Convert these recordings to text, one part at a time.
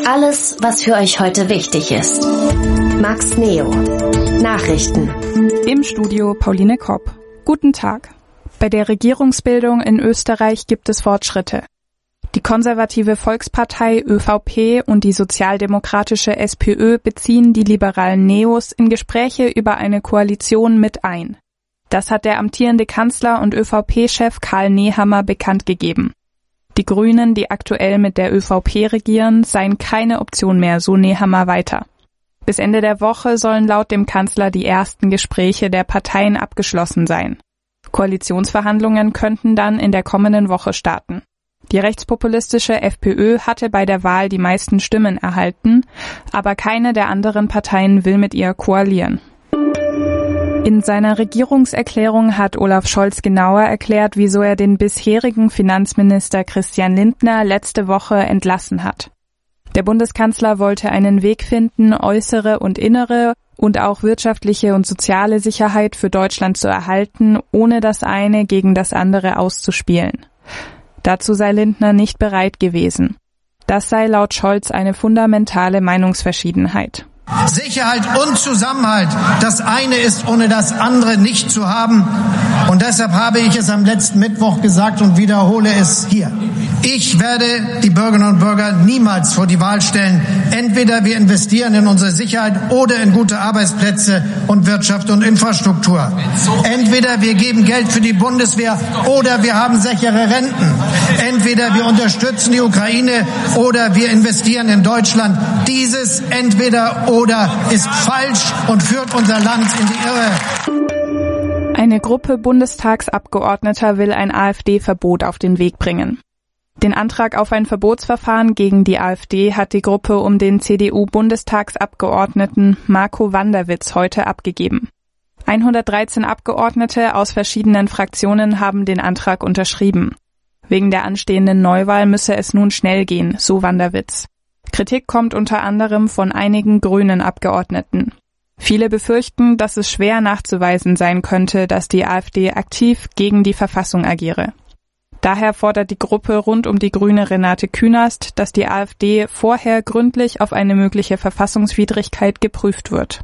Alles, was für euch heute wichtig ist. Max Neo. Nachrichten. Im Studio Pauline Kopp. Guten Tag. Bei der Regierungsbildung in Österreich gibt es Fortschritte. Die konservative Volkspartei ÖVP und die sozialdemokratische SPÖ beziehen die liberalen Neos in Gespräche über eine Koalition mit ein. Das hat der amtierende Kanzler und ÖVP-Chef Karl Nehammer bekannt gegeben. Die Grünen, die aktuell mit der ÖVP regieren, seien keine Option mehr, so Nehammer weiter. Bis Ende der Woche sollen laut dem Kanzler die ersten Gespräche der Parteien abgeschlossen sein. Koalitionsverhandlungen könnten dann in der kommenden Woche starten. Die rechtspopulistische FPÖ hatte bei der Wahl die meisten Stimmen erhalten, aber keine der anderen Parteien will mit ihr koalieren. In seiner Regierungserklärung hat Olaf Scholz genauer erklärt, wieso er den bisherigen Finanzminister Christian Lindner letzte Woche entlassen hat. Der Bundeskanzler wollte einen Weg finden, äußere und innere und auch wirtschaftliche und soziale Sicherheit für Deutschland zu erhalten, ohne das eine gegen das andere auszuspielen. Dazu sei Lindner nicht bereit gewesen. Das sei laut Scholz eine fundamentale Meinungsverschiedenheit. Sicherheit und Zusammenhalt, das eine ist ohne das andere nicht zu haben. Und deshalb habe ich es am letzten Mittwoch gesagt und wiederhole es hier. Ich werde die Bürgerinnen und Bürger niemals vor die Wahl stellen. Entweder wir investieren in unsere Sicherheit oder in gute Arbeitsplätze und Wirtschaft und Infrastruktur. Entweder wir geben Geld für die Bundeswehr oder wir haben sichere Renten. Entweder wir unterstützen die Ukraine oder wir investieren in Deutschland. Dieses Entweder oder ist falsch und führt unser Land in die Irre. Eine Gruppe Bundestagsabgeordneter will ein AfD-Verbot auf den Weg bringen. Den Antrag auf ein Verbotsverfahren gegen die AfD hat die Gruppe um den CDU-Bundestagsabgeordneten Marco Wanderwitz heute abgegeben. 113 Abgeordnete aus verschiedenen Fraktionen haben den Antrag unterschrieben. Wegen der anstehenden Neuwahl müsse es nun schnell gehen, so Wanderwitz. Kritik kommt unter anderem von einigen grünen Abgeordneten. Viele befürchten, dass es schwer nachzuweisen sein könnte, dass die AfD aktiv gegen die Verfassung agiere. Daher fordert die Gruppe rund um die Grüne Renate Künast, dass die AfD vorher gründlich auf eine mögliche Verfassungswidrigkeit geprüft wird.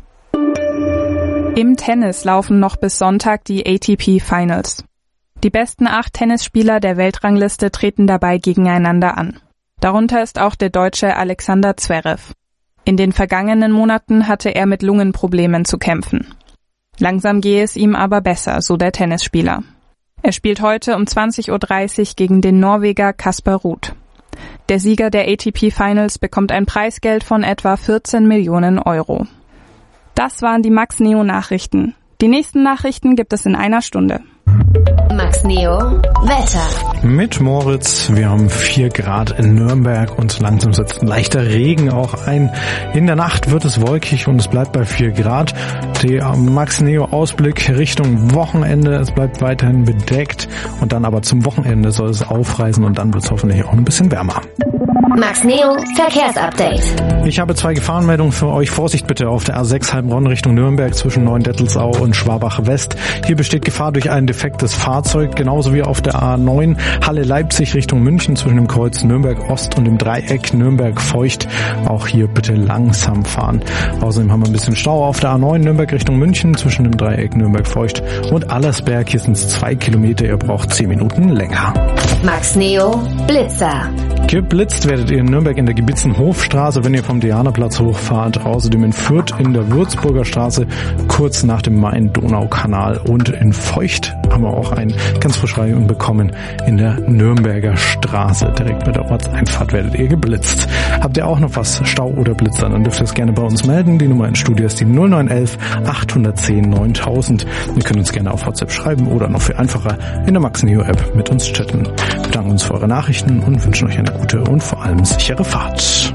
Im Tennis laufen noch bis Sonntag die ATP Finals. Die besten 8 Tennisspieler der Weltrangliste treten dabei gegeneinander an. Darunter ist auch der Deutsche Alexander Zverev. In den vergangenen Monaten hatte er mit Lungenproblemen zu kämpfen. Langsam gehe es ihm aber besser, so der Tennisspieler. Er spielt heute um 20:30 Uhr gegen den Norweger Casper Ruud. Der Sieger der ATP Finals bekommt ein Preisgeld von etwa 14 Millionen Euro. Das waren die Max Neo Nachrichten. Die nächsten Nachrichten gibt es in einer Stunde. Max Neo Wetter. Mit Moritz, wir haben 4 Grad in Nürnberg und langsam setzt ein leichter Regen auch ein. In der Nacht wird es wolkig und es bleibt bei 4 Grad. Der Max Neo Ausblick Richtung Wochenende, es bleibt weiterhin bedeckt und dann aber zum Wochenende soll es aufreißen und dann wird es hoffentlich auch ein bisschen wärmer. Max Neo Verkehrsupdate. Ich habe 2 Gefahrenmeldungen für euch. Vorsicht bitte auf der A6 Heilbronn Richtung Nürnberg zwischen Neuendettelsau und Schwabach West. Hier besteht Gefahr durch ein defektes Fahrzeug, genauso wie auf der A9 Halle-Leipzig Richtung München zwischen dem Kreuz Nürnberg Ost und dem Dreieck Nürnberg Feucht. Auch hier bitte langsam fahren. Außerdem haben wir ein bisschen Stau auf der A9 Nürnberg Richtung München zwischen dem Dreieck Nürnberg Feucht und Allersberg. Hier sind es 2 Kilometer, ihr braucht 10 Minuten länger. Max Neo Blitzer. Geblitzt werdet ihr in Nürnberg in der Gebitzenhofstraße, wenn ihr vom Dianaplatz hochfahrt. Außerdem in Fürth in der Würzburger Straße, kurz nach dem Main-Donau-Kanal. Und in Feucht haben wir auch eine ganz frische Reihung bekommen in der Nürnberger Straße. Direkt bei der Ortseinfahrt werdet ihr geblitzt. Habt ihr auch noch was, Stau oder Blitzer, dann dürft ihr es gerne bei uns melden. Die Nummer ins Studio ist die 0911 810 9000. Ihr könnt uns gerne auf WhatsApp schreiben oder noch viel einfacher in der Max Neo App mit uns chatten. Wir bedanken uns für eure Nachrichten und wünschen euch eine gute und vor allem sichere Fahrt.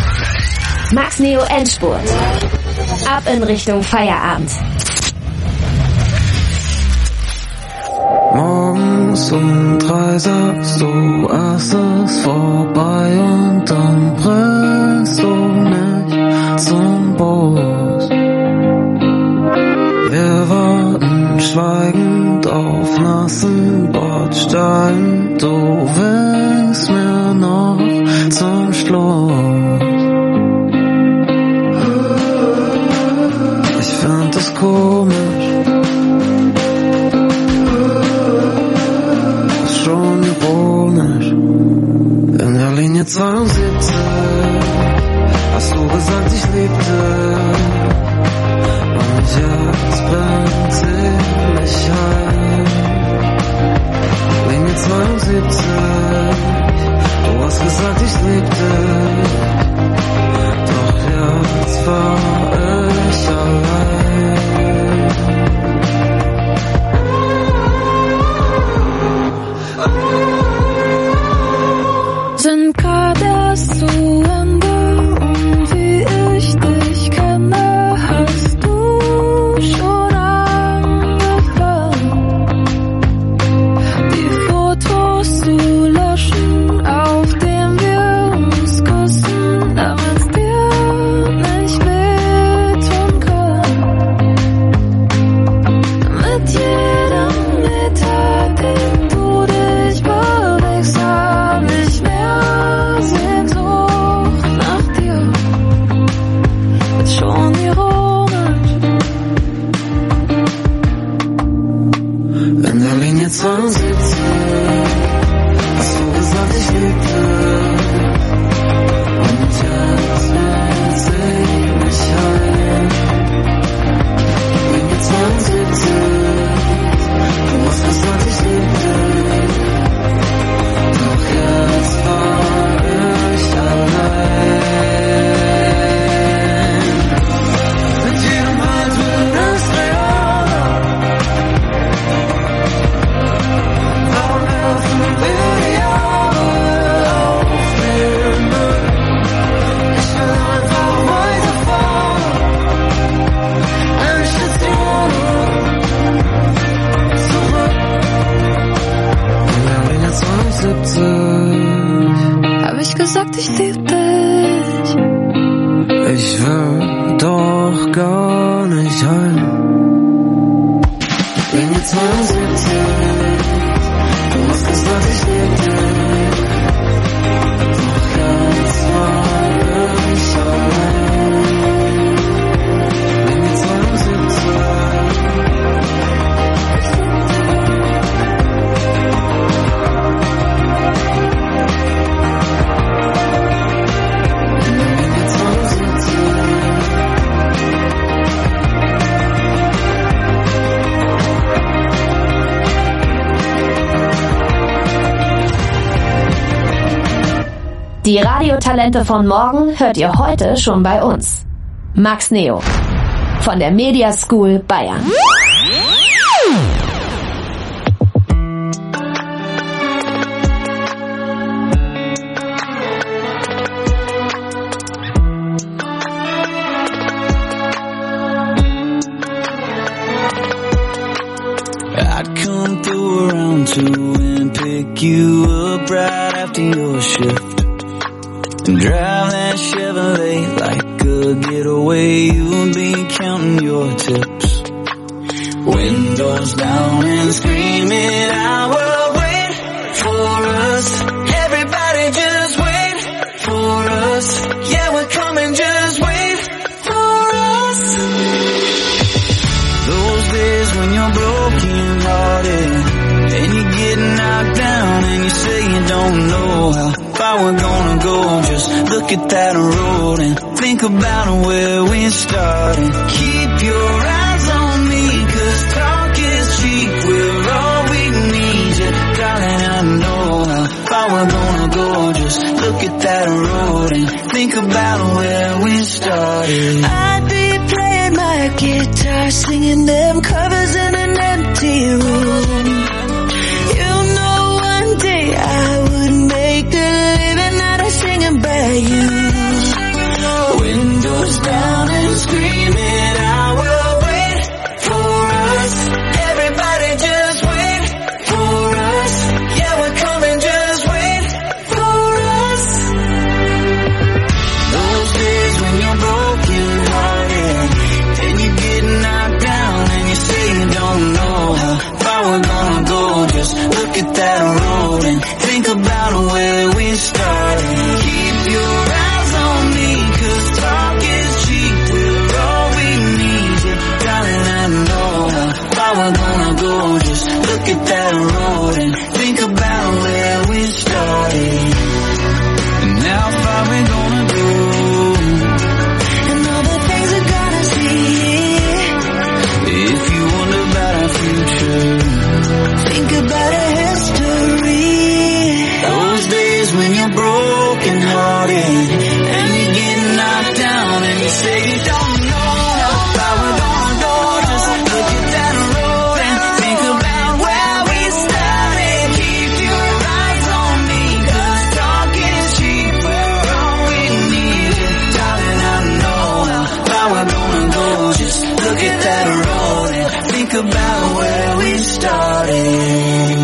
Max Neo Endspurt. Ab in Richtung Feierabend. Morgens um 3 sagst du, es ist vorbei und dann bringst du mich zum Bus. Wir warten schweigend auf nassen Bordstein, du winkst mir noch zum Schluss. Linie 72 hast du gesagt, ich liebte. Und jetzt bin ziemlich heim. Linie 72, du hast gesagt, ich liebte. Doch jetzt war ich allein. Sind gerade erst zu Ende und wie ich dich kenne, hast du schon angefangen, die Fotos zu löschen, auf denen wir uns küssen, damit's dir nicht wehtun kann. Mit jedem Meter, den du dich bewegst, hab ich mehr Sehnsucht nach dir. Ist schon ironisch. In der Linie 72 hast du gesagt, ich liebte. Und jetzt will mich heim. Linie 72, du hast gesagt, ich liebte. Doch jetzt war ich allein. Mit jedem Halt wird es realer. Warum werfen wir die Jahre auf den Müll? Ich will einfach weiterfahren. Eine Station zurück. In der Linie 72 Hab ich gesagt, ich lieb dich. ich will doch gar nicht heim. Linie 72, du hast gesagt, ich liebte. Doch jetzt war ich allein. Linie 72. Linie 72. Die Radiotalente von morgen hört ihr heute schon bei uns. Max Neo von der Media School Bayern. I'd come through around 2 and pick you up right after your shift and drive that Chevrolet like a getaway. You'd be counting your tips, windows down and screaming, I will wait for us. Everybody just wait for us. Yeah, we're coming, just wait for us. Those days when you're broken hearted and you get knocked down and you say you don't know how far we're gonna go. Just look at that road and think about where we started. Keep your eyes on me, 'cause talk is cheap. We're all we need. Yeah, darling, I know how far we're gonna go. Just look at that road and think about where we started. I'd be playing my guitar, singing them covers in an empty room. You know one day I would make a living out of singing by you. Windows down and screaming, I will wait for us. Everybody just wait for us. Yeah, we're coming, just wait for us. Those days when you're broken hearted and you get knocked down and you say started, and you get knocked down, and you say you don't know how far we're gonna go. Just look at that road and think about where we started. Keep your eyes on me, 'cause talk is cheap, we're all we need. Darling, I know how far we're gonna go. Just look at that road and think about where we started.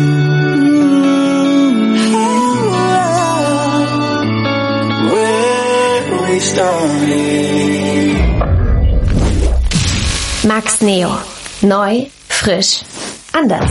Max Neo. Neu, frisch, anders.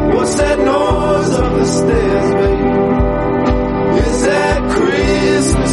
Stairs, baby. Is that Christmas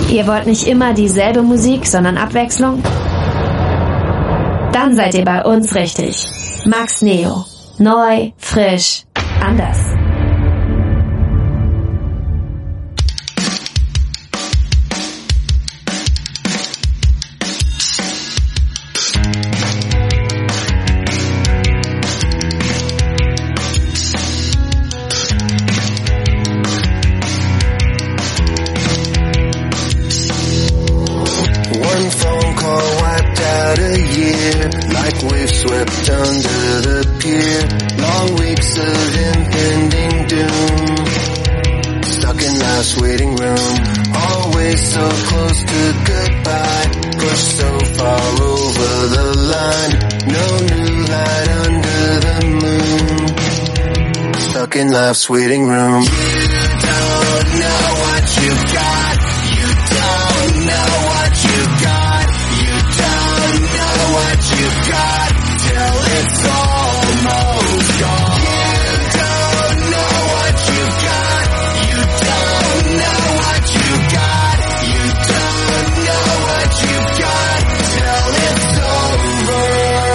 Ihr wollt nicht immer dieselbe Musik, sondern Abwechslung? Dann seid ihr bei uns richtig. Max Neo. Neu, frisch, anders. Like waves swept under the pier. Long weeks of impending doom. Stuck in life's waiting room. Always so close to goodbye. Pushed so far over the line. No new light under the moon. Stuck in life's waiting room. You don't know what you've got. You don't know what you've got. You don't know what you've got till it's almost gone. You don't know what you've got. You don't know what you've got. You don't know what you've got till it's over.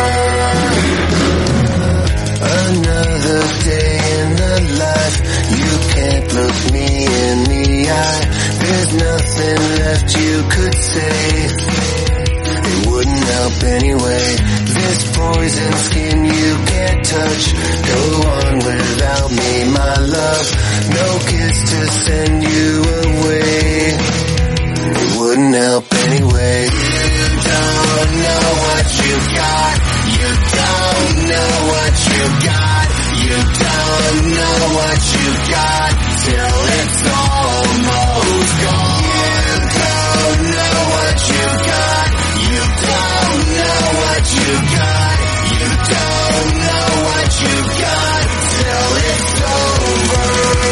Another day in the life. You can't look me in the eye. There's nothing left you could say. It wouldn't help anyway. This poison skin you can't touch. Go on without me, my love. No kiss to send you away. It wouldn't help anyway. You don't know what you've got. You don't know what you've got. You don't know what you've got till it's almost gone. You don't know what you've got. You don't know what you've got. You don't know what you've got till it's over.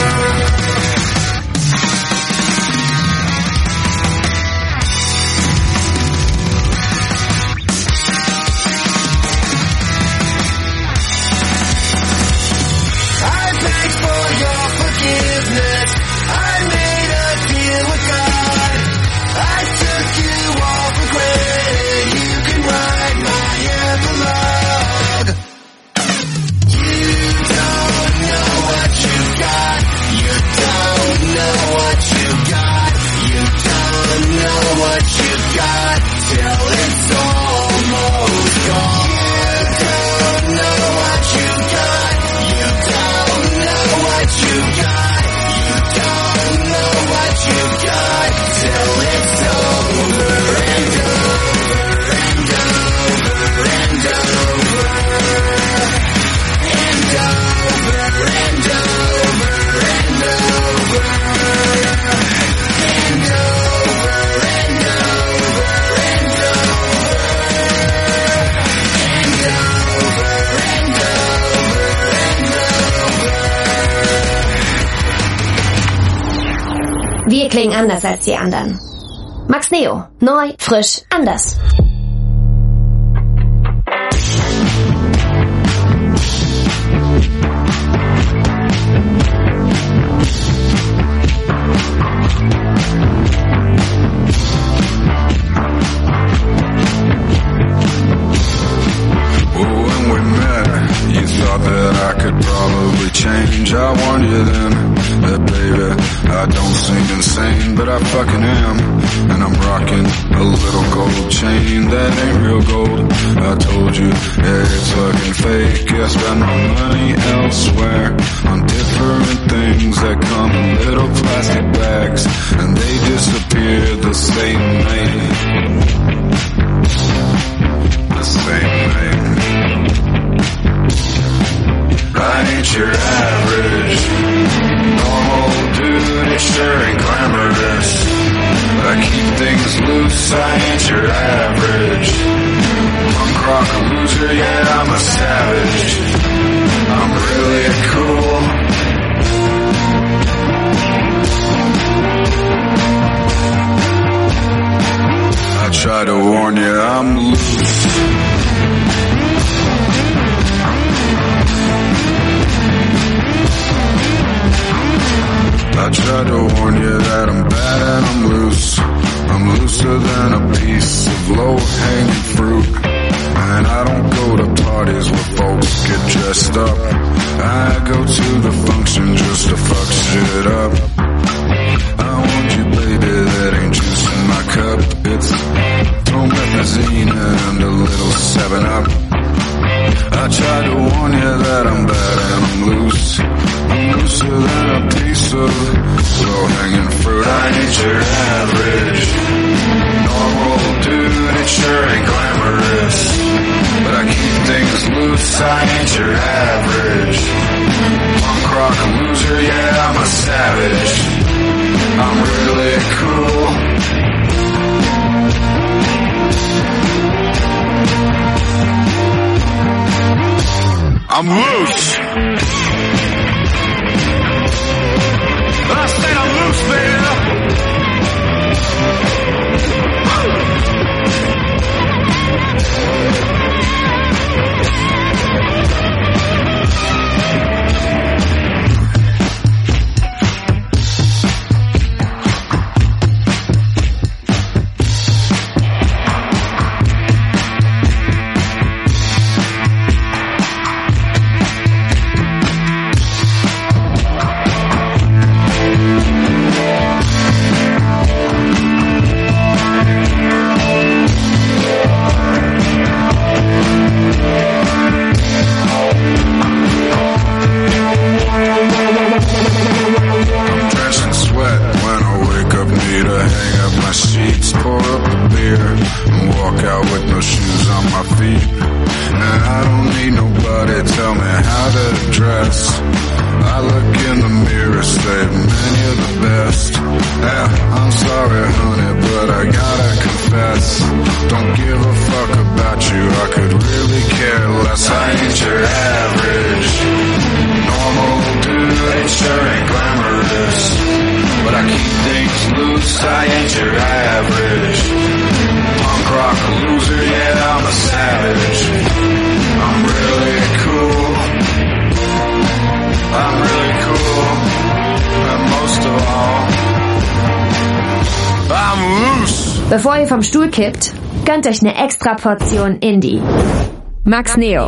I beg for your forgiveness. I made a deal with God. I took you all for granted. You can write my epilogue. You don't know what you got. You don't know what you got. You don't know what you got till it's almost gone. You don't know what you got. You don't know what you got. You don't know what you got till it's over and over and over and over and over and over and over and over and over and Wir klingen anders als die anderen. Max Neo. Neu, frisch, anders. Change, I warned you then that baby, I don't seem insane, but I fucking am. And I'm rocking a little gold chain that ain't real gold. I told you, yeah, it's fucking fake. I spend my money elsewhere on different things that come in little plastic bags, and they disappear the same night. The same night. I ain't your average normal dude, it sure ain't glamorous. I keep things loose, I ain't your average punk rock loser, yeah, I'm a savage. I'm really cool. I try to warn you, I'm loose. I tried to warn you that I'm bad and I'm loose. 7-Up. I tried to warn you that I'm bad and I'm loose. I'm looser than a piece of low-hanging fruit. I ain't your average normal dude, it sure ain't glamorous, but I keep things loose. I ain't your average punk rock loser, yeah, I'm a savage. I'm really cool. I'm loose. I said I'm loose, baby. Bevor ihr vom Stuhl kippt, gönnt euch eine extra Portion Indie. Max Neo.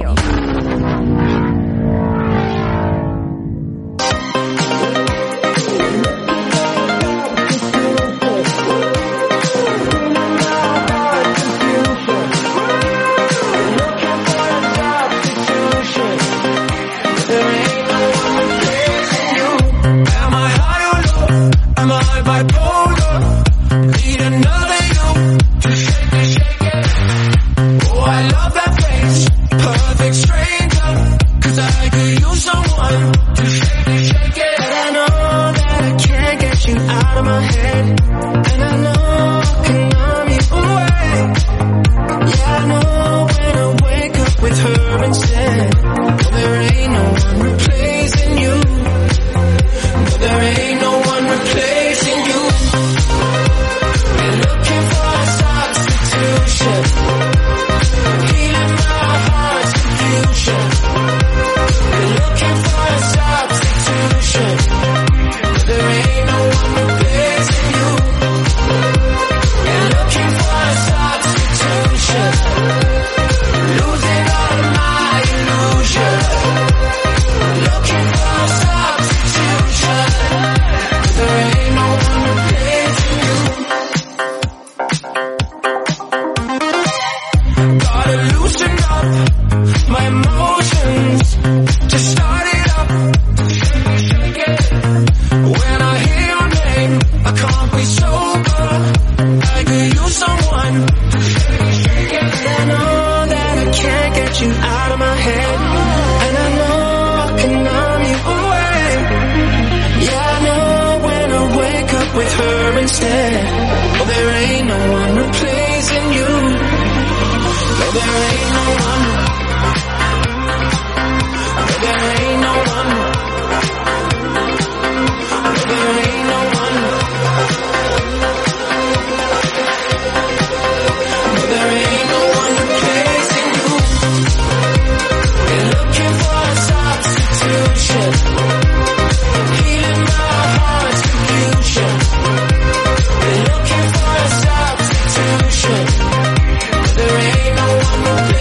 There ain't no one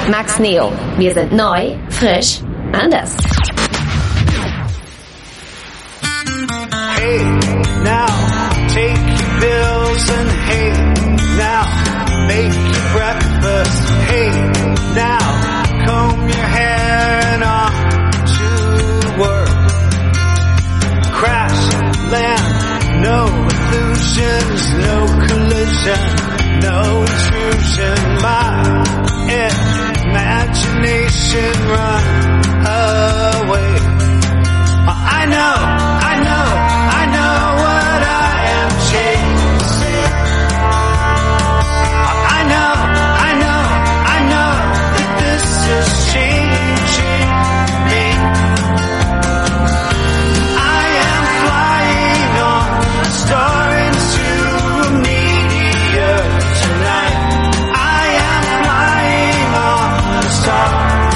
Max Neo. Wir sind neu, frisch, anders. Hey, now, take your pills and hey, now, make your breakfast. Hey, now, comb your hair and on to work. Crash, land, no illusions, no collision, no intrusion. My imagination run away. I know what I am chasing. I know that this is changing me. I am flying on a star into a meteor tonight. I am flying on a star.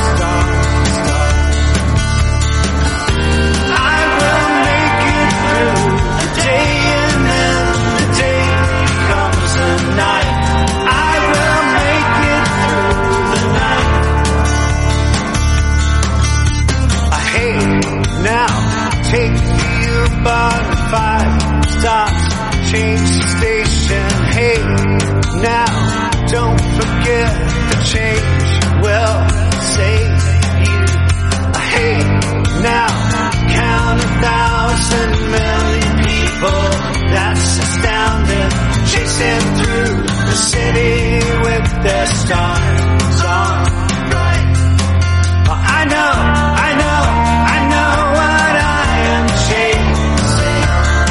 Take the U-Bahn 5 stops, change the station. Hey, now, don't forget the change will save you. Hey, now, count 1,000 million people. That's astounding. Chasing through the city with their stars on right. I know what I am chasing.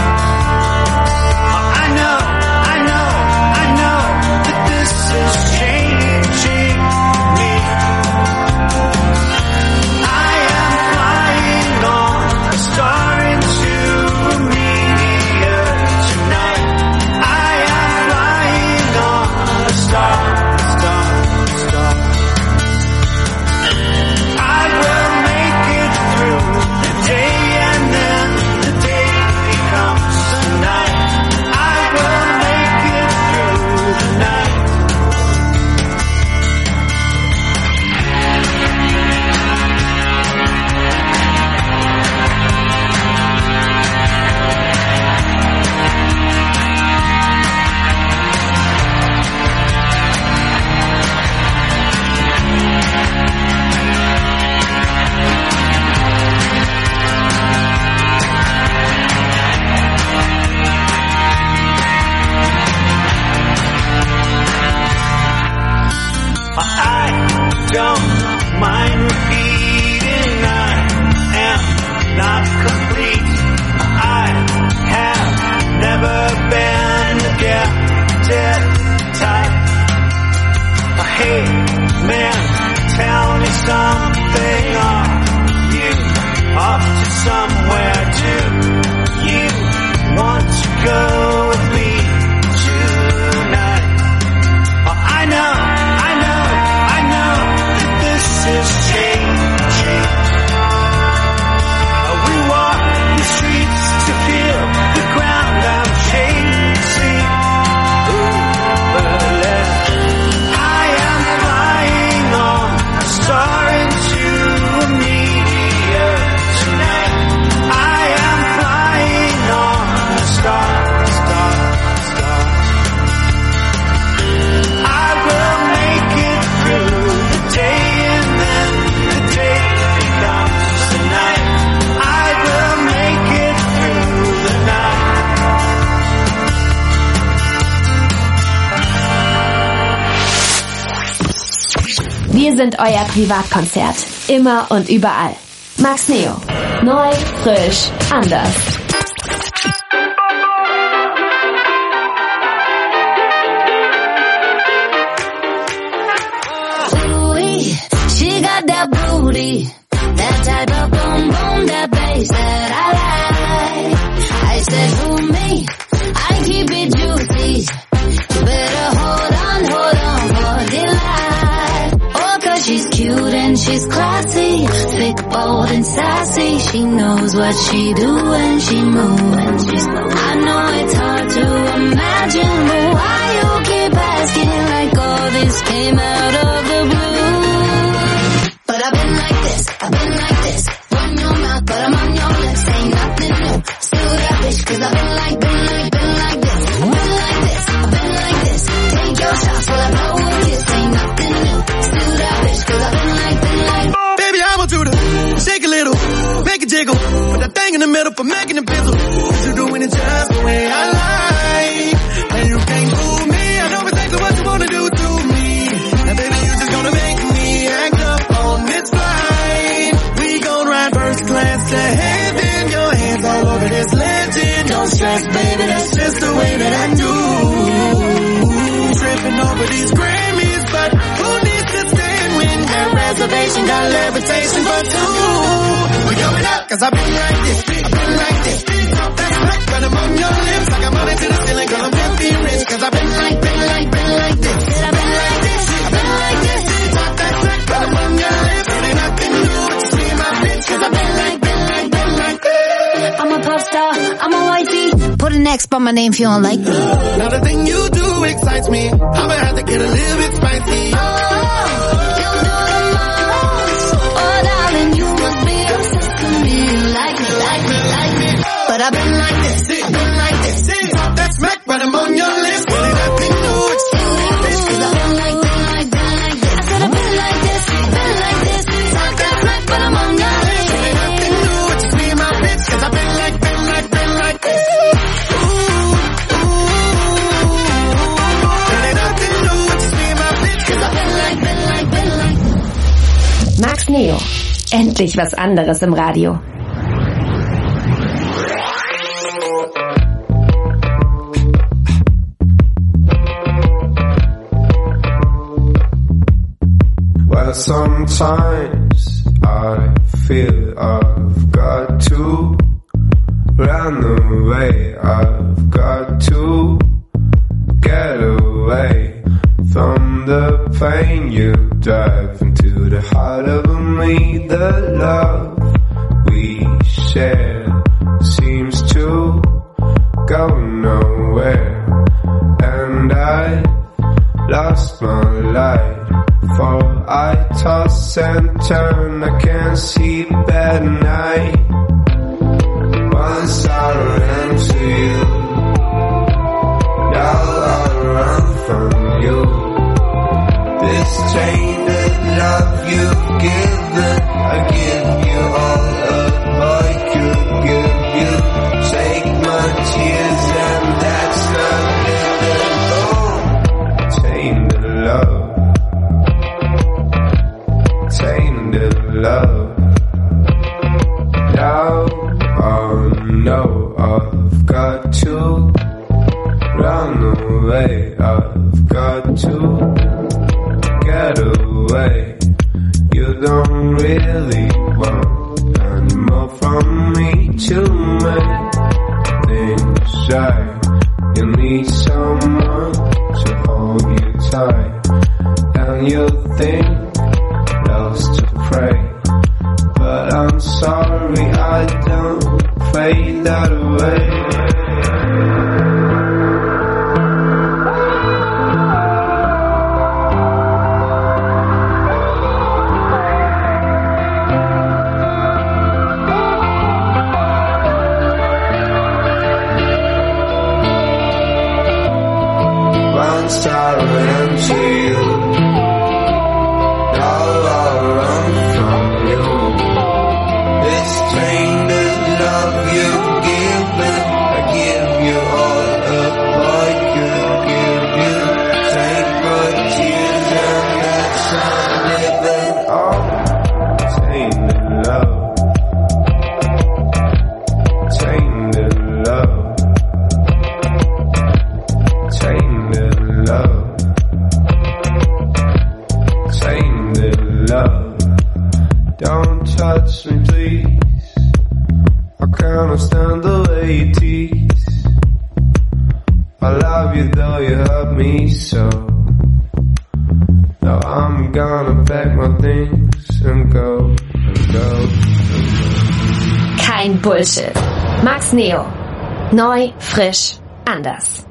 I know that this is changing me. I am flying on a star into a meteor tonight. I am flying on a star. I will make it through the day and then the day becomes the night. I will make it through the night. I don't mind repeating, I am not complete. I have never been the gifted type. Hey man, tell me something. Are you off to somewhere too? You want to go with me tonight? I know that this is changing. We walk the streets to feel the ground I'm chasing. I am flying on a star into a meteor tonight. I am flying on a star. I will make it through the day and then the day becomes the night. I will make it through the night. Wir sind euer Privatkonzert. Immer und überall. Max Neo. Neu, frisch, anders. She got that booty, that type of boom boom, that bass that I like. I said, who me? I keep it juicy. You better hold on for dear life. Oh, 'cause she's cute and she's classy, thick, bold and sassy. She knows what she do and she moves. I know it's hard to imagine, but why you keep asking like all this came out of the blue? 'cause baby, that's just the way that I do. Tripping over these Grammys, but who needs to stand when that reservation got levitation for two? We're going up, 'cause I've been like this, I've been like this. That's black, but I'm on your lips, like I'm on it to the ceiling, girl, I'm filthy rich, 'cause I've been like this. I've been like this, I've been like this. That's black, but I'm on your lips, it ain't nothing new, just me and my bitch, 'cause I've been like this. I'm a pop star, I'm a wifey. Put an X by my name if you don't like me. Now the thing you do excites me. I'ma have to get a little bit spicy. Oh, you do the most. Oh, darling, you must be obsessed with me. Like me, like me, like me. But I've been like this, been like this. That's Mac, but I'm on your list. Really nothing new, it's still this. 'Cause I've been like this. I said I've been like this, been like this. That's Mac, but I'm on your list. Really nothing new, it's just me and my bitch. 'Cause I've been like this. Max Neo. Endlich was anderes im Radio. Well, sometimes I feel I've got to run away. I've got to get away from the pain. You dive into the heart of me. The love we share seems to go nowhere, and I lost my life. For I toss and turn, I can't sleep at night. Once I ran to you, now I run from you. This tainted love you've given, I give you all of I could give you. Take my tears and that's not living. Oh, tainted love. Tainted love. Now I know I've got to run away. I've got to get away. You don't really want any more from me to make things right. You need someone to hold you tight, and you think else to pray, but I'm sorry I don't fade that away. Once I ran to you, now I run from you. This tainted love you've given, I give you all of I could give you. Take my tears and that's not living. Oh, tainted love. Tainted love. Tainted love. Tainted love. Don't touch me, please. I can't stand the way you tease. I love you though you hurt me so. Now I'm gonna pack my things and go, and go, and go. Kein Bullshit. Max Neo. Neu, frisch, anders.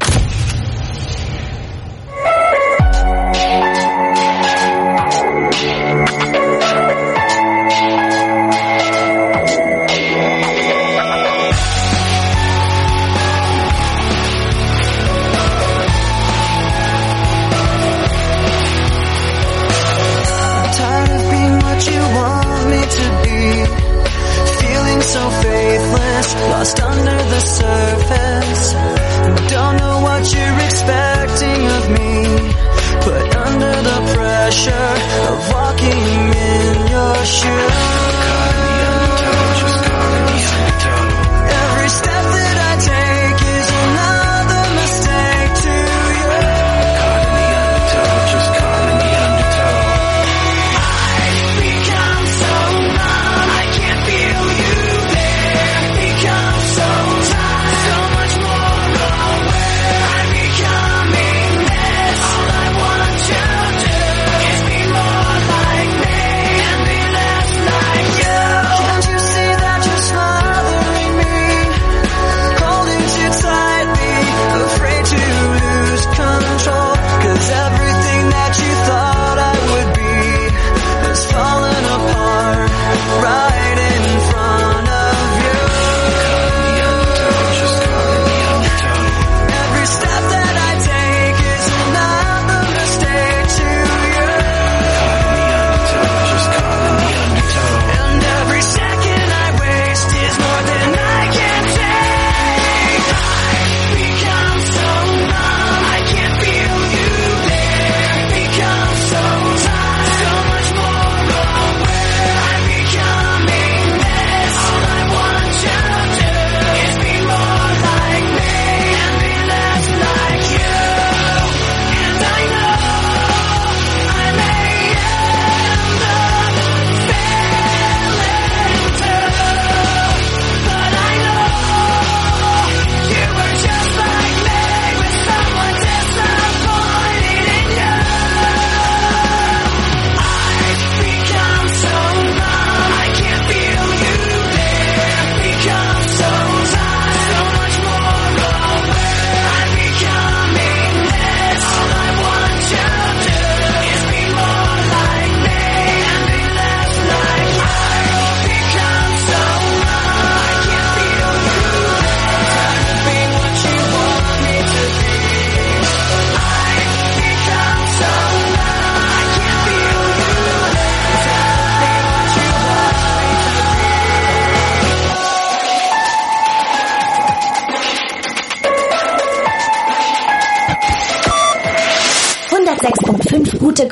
So faithless, lost under the surface. Don't know what you're expecting of me, put under the pressure of walking in your shoes. Every step that I take is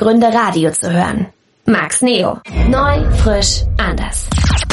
Gründe, Radio zu hören. Max Neo. Neu, frisch, anders.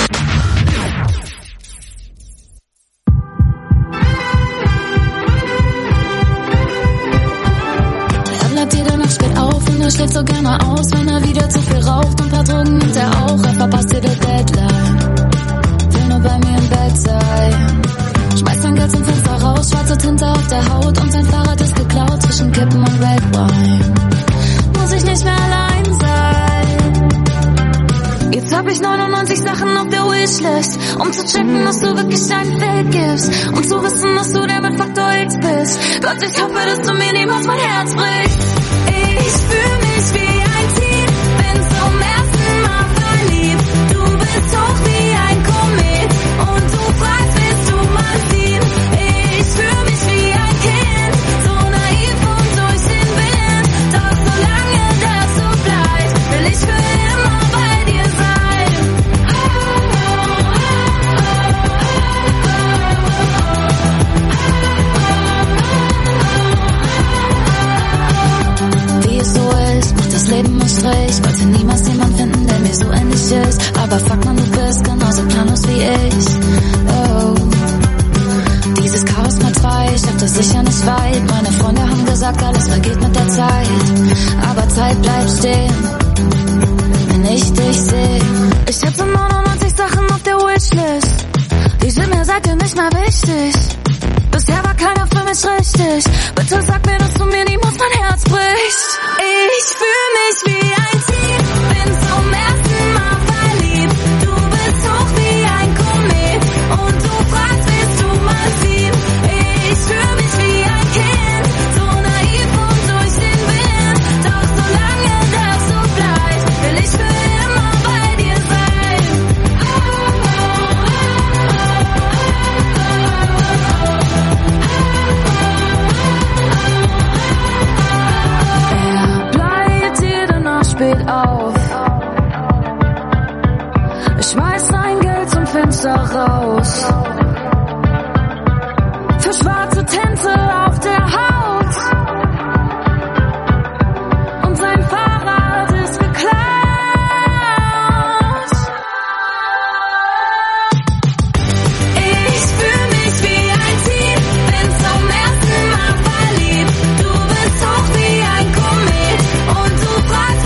Bleibt jede Nacht spät auf und er schläft so gerne aus, wenn er wieder zu viel raucht und ein paar Drogen nimmt er auch. Er verpasst jede Deadline, will nur bei mir im Bett sein. Schmeißt sein Geld zum Fenster raus, schwarze Tinte auf der Haut und sein Fahrrad ist geklaut zwischen Kippen und Red Wine. Muss ich nicht mehr allein sein. Jetzt hab ich 99 Sachen auf der Wishlist, um zu checken, dass du wirklich ein Fake gibst, um zu wissen, dass du der mit Faktor X bist. Gott, ich hoffe, dass du mir niemals mein Herz brichst. Ich fühl mich wie ein Tier, bin zum ersten Mal verliebt. Du bist hoch wie ein Komet und du fragst, willst du mal ziehen? Ich fühl mich wie ein Kind, so naiv und durch den Wind. Doch solange das so bleibt, will ich für immer bei dir sein. Wie es so ist, macht das Leben einen Strich. Wollte niemals jemand finden, der mir so ähnlich ist. Aber fuck man, du bist genauso planlos wie ich. Oh. Dieses Chaos mal 2, schafft das sicher nicht weit. Meine Freunde haben gesagt, alles vergeht mit der Zeit. Aber Zeit bleibt stehen, wenn ich dich seh. Ich hab so 99 Sachen auf der Wishlist, die sind mir seitdem nicht mehr wichtig. Bisher war keiner für mich richtig. Bitte sag mir, dass du mir niemals mein Herz brichst. Ich fühl mich wie ein Tier, bin zum ersten Mal verliebt. Du bist hoch wie ein Komet und du fragst, willst du mal ziehen? Ich fühl mich wie ein Kind, so naiv und durch den Wind. Doch solange das so bleibt, will ich für immer bei dir sein. Spät auf. Ich schmeiß sein Geld zum Fenster raus. Für schwarze Tinte auf der Haut. Und sein Fahrrad ist geklaut. Ich fühl mich wie ein Tier, bin zum ersten Mal verliebt. Du bist hoch wie ein Komet und du fragst,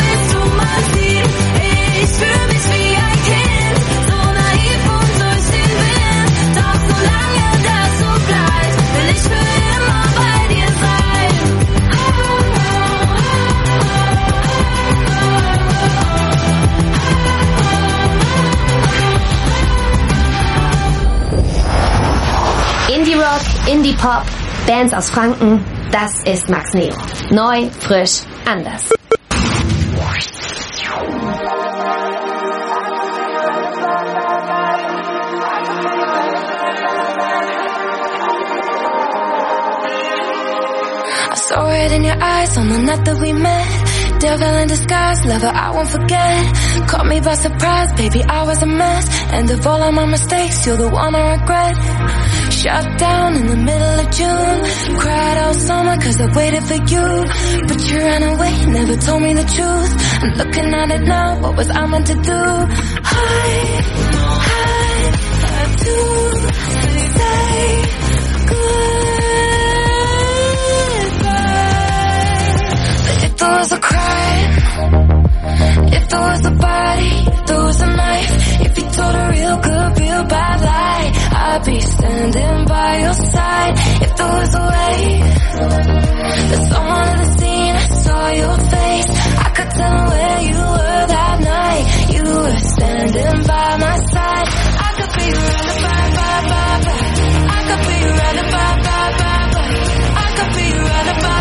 ich fühl mich wie ein Kind, so naiv und durch den Wind. Doch solange das so bleibt, will ich für immer bei dir sein. Indie-Rock, Indie-Pop, Bands aus Franken, das ist Max Neo. Neu, frisch, anders. Saw it in your eyes on the night that we met. Devil in disguise, lover, I won't forget. Caught me by surprise, baby, I was a mess. And of all of my mistakes, you're the one I regret. Shut down in the middle of June. Cried all summer cause I waited for you. But you ran away, never told me the truth. And looking at it now, what was I meant to do? I had to say if there was a crime, if there was a body, if there was a knife, if you told a real good, real bad lie, I'd be standing by your side. If there was a way that someone in the scene, I saw your face, I could tell where you were that night. You were standing by my side. I could be running by. I could be running by. I could be running by.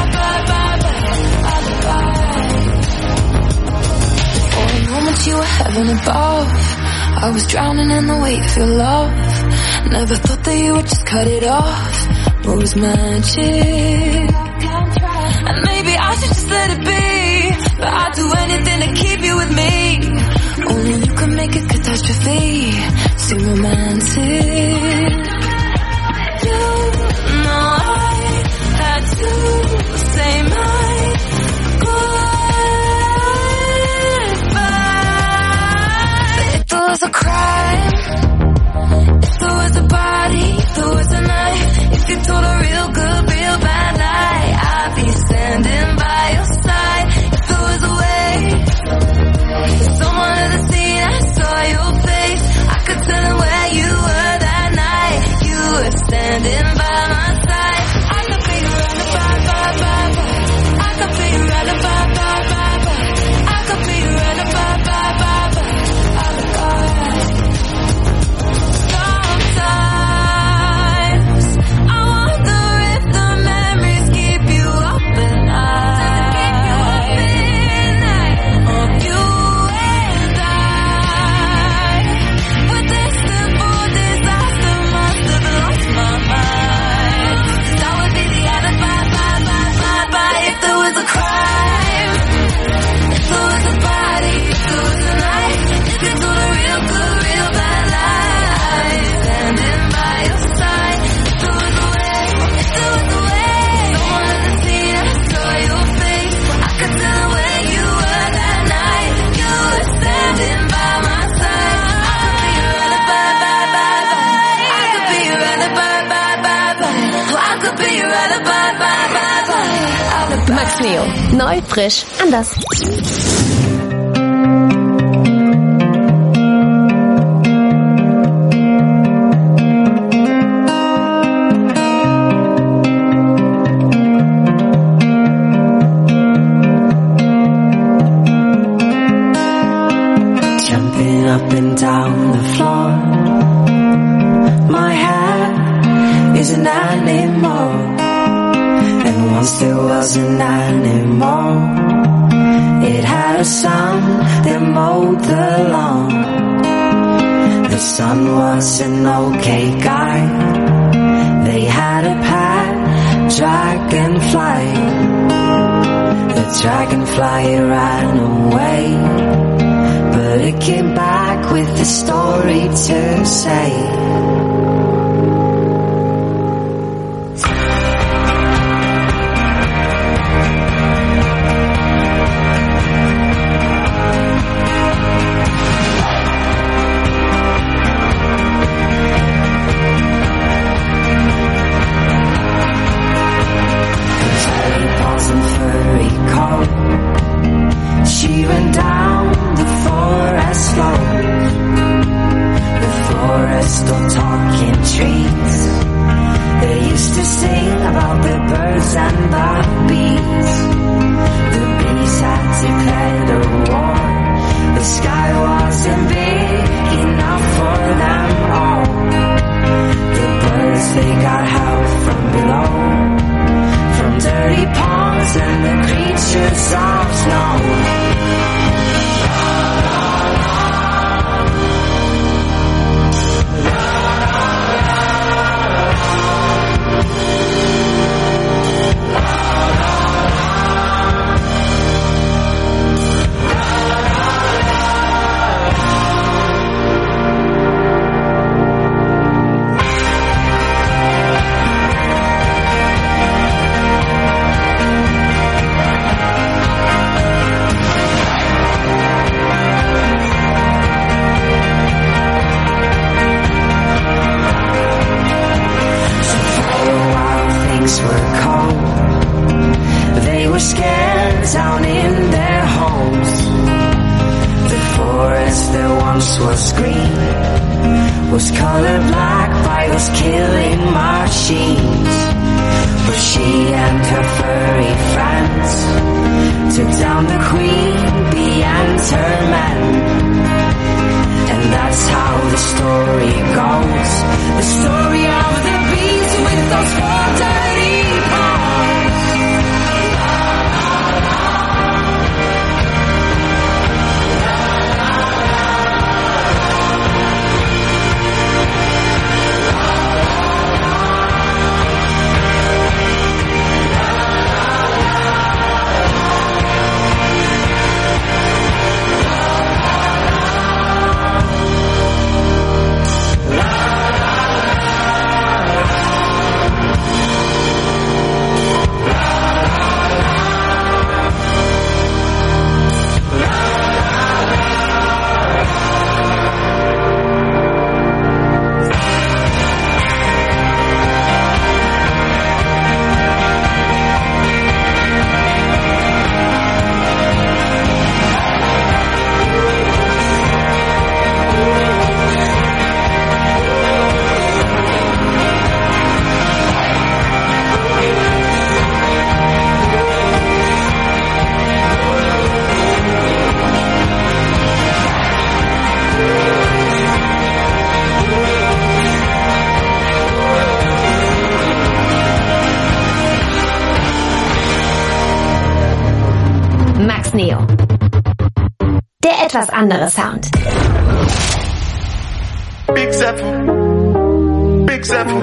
For a moment you were heaven above. I was drowning in the weight of your love. Never thought that you would just cut it off. Rose magic. And maybe I should just let it be. But I'd do anything to keep you with me. Only you can make a catastrophe seem romantic. You know I had to say my goodbye. Max Neo. Neu, frisch, anders. Jumping up and down the floor. My head is an animal. And once there was an animal. It had a son that mowed the lawn. The son was an okay guy. They had a pet dragonfly. The dragonfly ran away, but it came back with a story to say. She ran down the forest road, the forest of talking trees. They used to sing about the birds and the bees. The bees had declared a war. The sky wasn't big enough for them all. The birds, they got help from below, from dirty ponds and the creatures of snow. Were cold. They were scared down in their homes. The forest that once was green was colored black by those killing machines. But she and her furry friends took down the queen bee and her men. And that's how the story goes. The story of the bees with those four dirty paws. Max Neo. Der etwas andere Sound. Big Zephyr. Big Zephyr.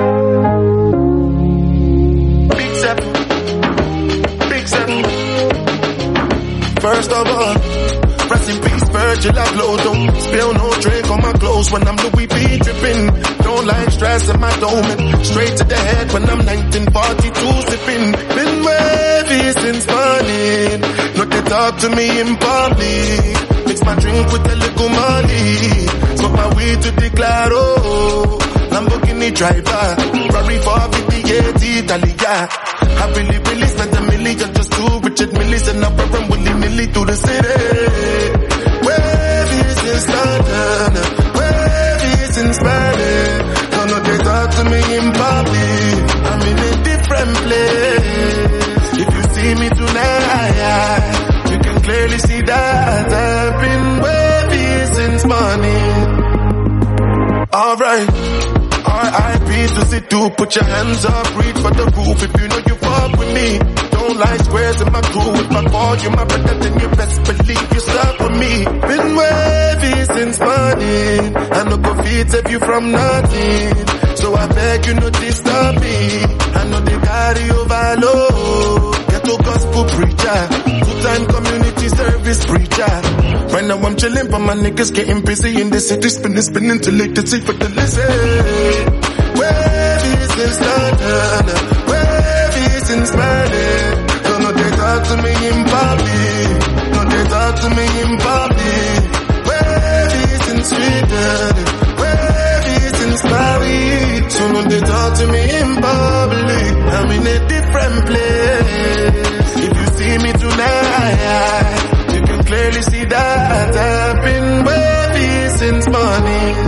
Big Zephyr. Big Zephyr. First of all, rest in peace, Virgil Abloh. Don't spill no drink on my clothes when I'm Louis V dripping. Don't like stress in my dome. Straight to the head when I'm 1942 sipping. Been wavy since morning. Not they talk to me in public. Mix my drink with a little money. Smoke my weed to the claro. Lamborghini driver. Ferrari 458 Italia. I really spent $1 million just to Richard Millie and I run willy-nilly through the city. Wavy is in London, wavy is in Spanish. Don't know they talk to me in public. I'm in a different place. If you see me tonight, you can clearly see that I've been wavy since morning. Alright, R.I.P. to Situ, put your hands up, reach for the roof if you know you fuck with me. Don't like squares in my crew, if I call you my brother then you best believe you stuck with me. Been wavy since morning, I no go feed save you from nothing. So I beg you not disturb me, I know they carry overload. Get to gospel preacher, full-time community service preacher. Right now I'm chilling but my niggas getting busy in the city, spinning till late to see for the listen. Wavy since London, wavy since Spanish. Don't know they talk to me in public, no they talk to me in public. Wavy since Sweden, wavy since Paris. So no they talk to me in public, I'm in a different place. If you see me tonight, you can clearly see that I've been wavy since morning.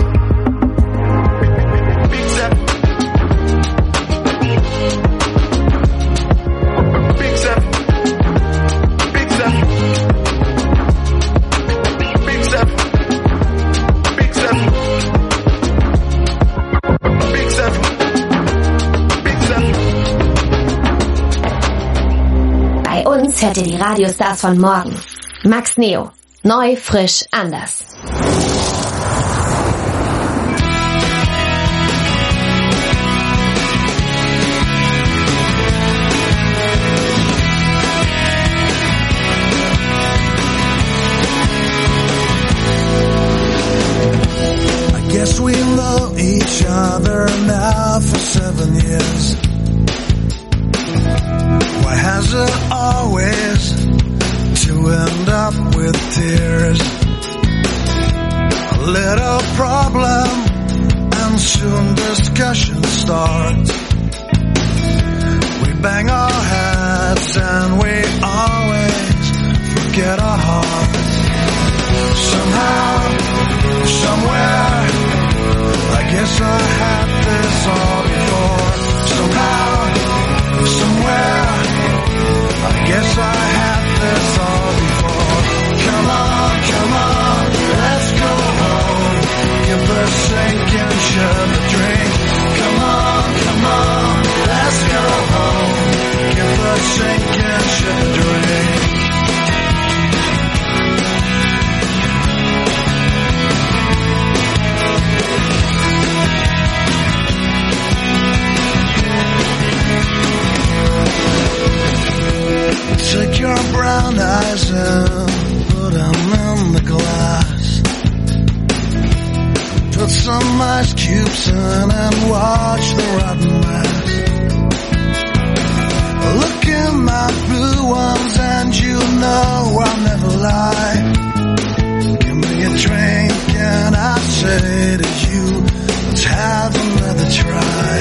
Big step. Big step. Big step. Big step. Big step. Big step. Big step. Bei uns hört ihr die Radiostars von morgen. Max Neo. Neu, frisch, anders. I guess we know each other now for 7 years. Why has it always to end up with tears? A little problem and soon discussion starts. We bang our heads and we always forget our hearts. Somehow, somewhere, I guess I had this all before. Somehow, somewhere, I guess I had this all before. Come on, let's go home. Give the sinking ship a drink. Come on, let's go home. Give the sinking ship a drink. Take your brown eyes and put them in the glass. Put some ice cubes in and watch the rotten mass. Look in my blue ones and you know I'll never lie. Give me a drink and I say to you, let's have another try.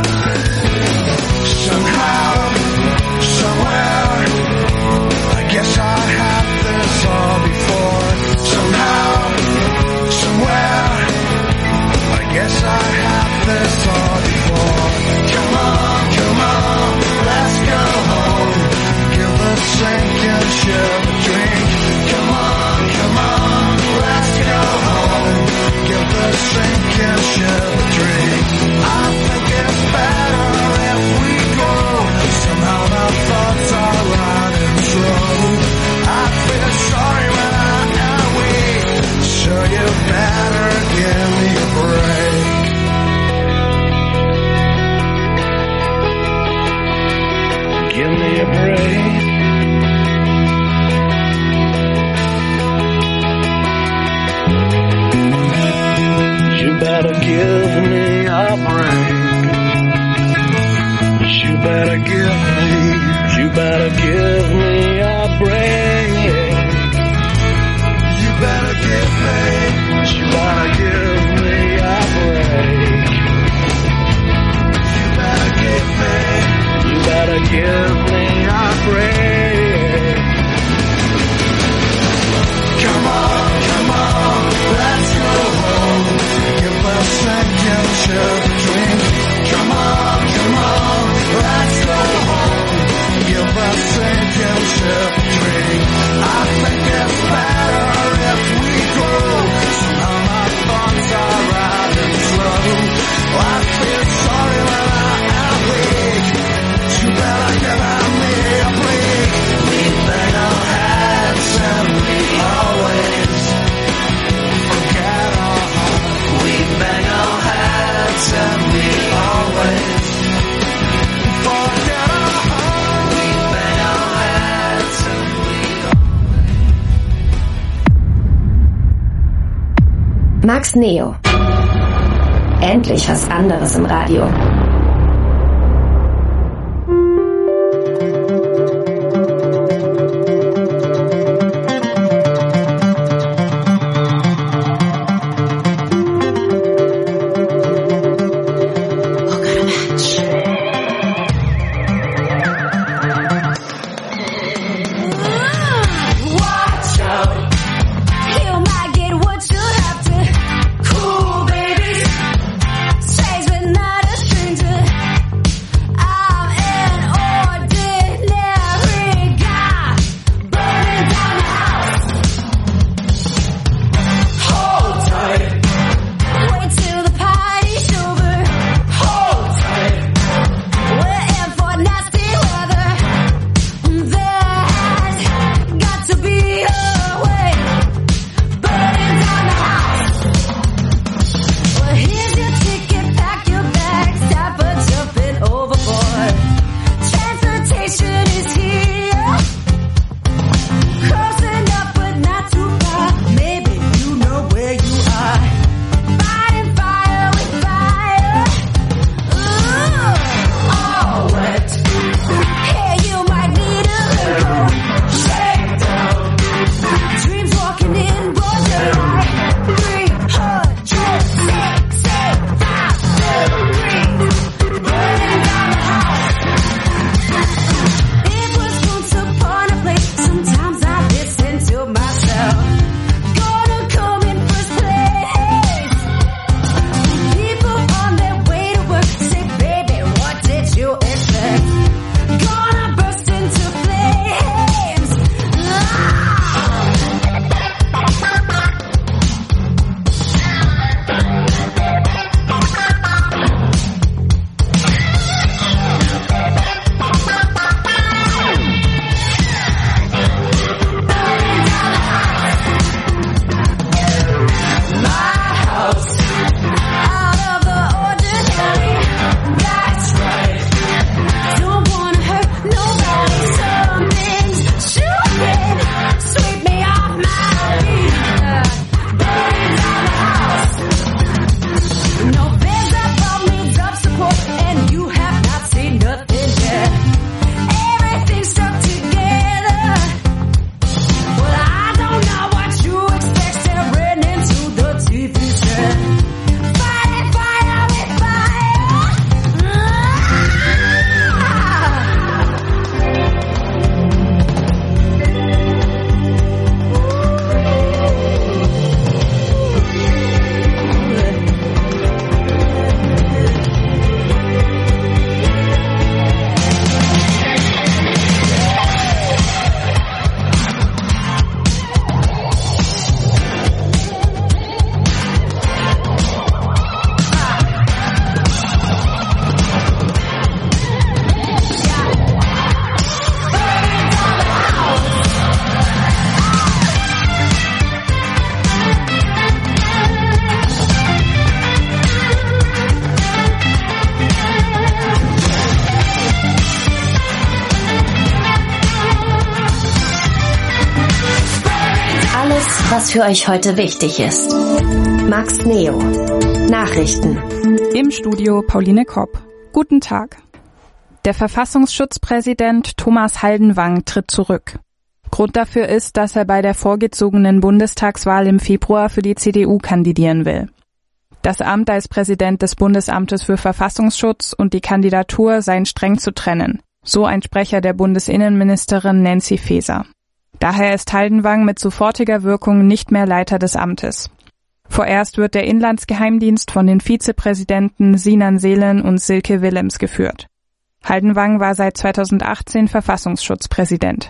Somehow, somewhere, I guess I had this all before. Somehow, somewhere, I guess I had this all before. Come on, let's go home. Give the sinking ship a drink. Come on, let's go home. Give the sinking ship a drink. I think it's better if we go. Somehow my thoughts are running slow. I feel sorry when I am weak, so you better give me a break. Give me a break. You better give me a break. You better give me a break. You better give me a break. You better give me a break. Max Neo. Endlich was anderes im Radio. Was für euch heute wichtig ist. Max Neo. Nachrichten. Im Studio Pauline Kopp. Guten Tag. Der Verfassungsschutzpräsident Thomas Haldenwang tritt zurück. Grund dafür ist, dass er bei der vorgezogenen Bundestagswahl im Februar für die CDU kandidieren will. Das Amt als Präsident des Bundesamtes für Verfassungsschutz und die Kandidatur seien streng zu trennen, so ein Sprecher der Bundesinnenministerin Nancy Faeser. Daher ist Haldenwang mit sofortiger Wirkung nicht mehr Leiter des Amtes. Vorerst wird der Inlandsgeheimdienst von den Vizepräsidenten Sinan Selen und Silke Willems geführt. Haldenwang war seit 2018 Verfassungsschutzpräsident.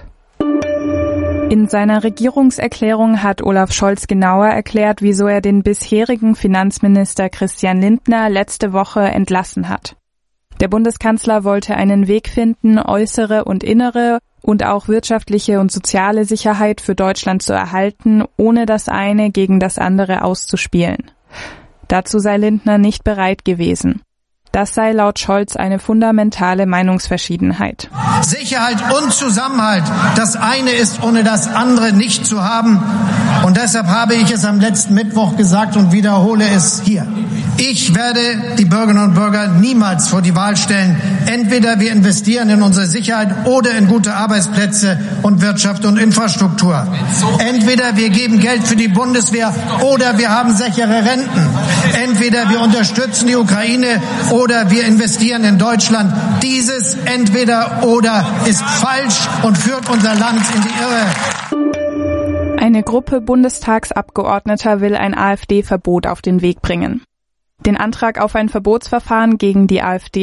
In seiner Regierungserklärung hat Olaf Scholz genauer erklärt, wieso er den bisherigen Finanzminister Christian Lindner letzte Woche entlassen hat. Der Bundeskanzler wollte einen Weg finden, äußere und innere und auch wirtschaftliche und soziale Sicherheit für Deutschland zu erhalten, ohne das eine gegen das andere auszuspielen. Dazu sei Lindner nicht bereit gewesen. Das sei laut Scholz eine fundamentale Meinungsverschiedenheit. Sicherheit und Zusammenhalt, das eine ist ohne das andere nicht zu haben. Und deshalb habe ich es am letzten Mittwoch gesagt und wiederhole es hier. Ich werde die Bürgerinnen und Bürger niemals vor die Wahl stellen. Entweder wir investieren in unsere Sicherheit oder in gute Arbeitsplätze und Wirtschaft und Infrastruktur. Entweder wir geben Geld für die Bundeswehr oder wir haben sichere Renten. Entweder wir unterstützen die Ukraine oder wir investieren in Deutschland. Dieses Entweder-Oder ist falsch und führt unser Land in die Irre. Eine Gruppe Bundestagsabgeordneter will ein AfD-Verbot auf den Weg bringen. Den Antrag auf ein Verbotsverfahren gegen die AfD